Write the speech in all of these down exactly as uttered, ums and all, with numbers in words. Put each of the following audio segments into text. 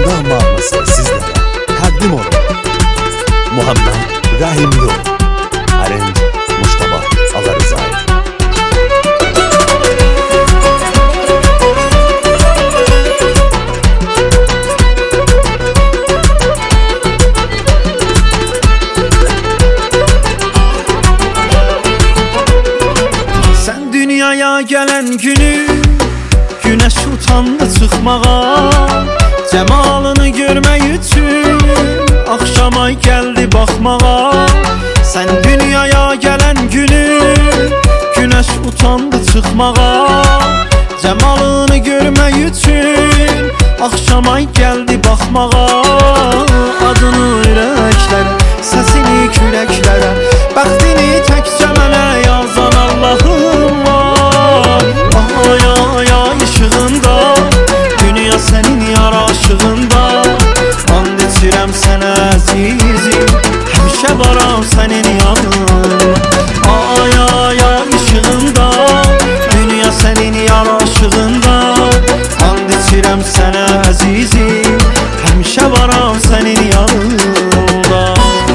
Sevda mahnısı sizlere takdim olun. Muhammed Rahimli Arenc Mustafa Alarizade. Sen dünyaya gelen günü güneş utandı çıkmağa, cemalını görmek üçün akşam ay geldi bakmağa. Sen dünyaya gelen günü güneş utandı çıkmağa, cemalını görmek üçün akşam ay geldi bakmağa. Adını yüreklere, sesini küreklere, bəxtini təkcə mənə yazan Allahım var. Ay ay ay ışığında, dünya sənin yaraşığında, and içirəm sənə əzizim, həmişə varam sənin yanında. Ay ay ay ışığında, dünya sənin yaraşığında, and içirəm sənə əzizim, həmişə varam sənin yanında.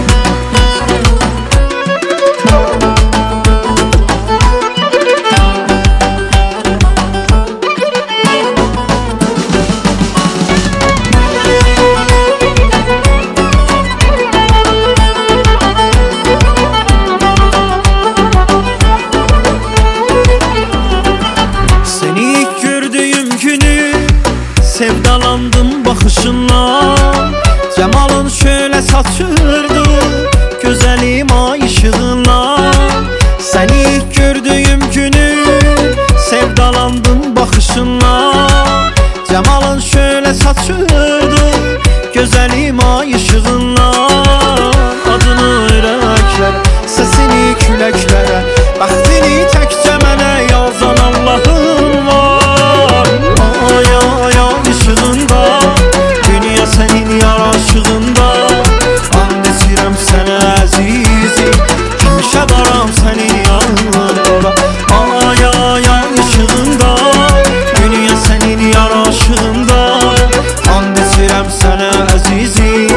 Sevdalandım bakışınla, cemalın şöyle saçırdı güzelim ay ışığınla. Seni ilk gördüğüm günü sevdalandım bakışınla, cemalın şöyle saçırdı güzelim ay ışığınla. Adını yüreklere, sesini küleklere, bəxtini təkcə mənə yazan Allahım var. Ay ay ay ışığında, dünya sənin yaraşığında, and içirəm sənə əzizim, həmişə varam sənin yanında. Ay ay ay ışığında, dünya sənin yaraşığında, and içirəm sənə əzizim,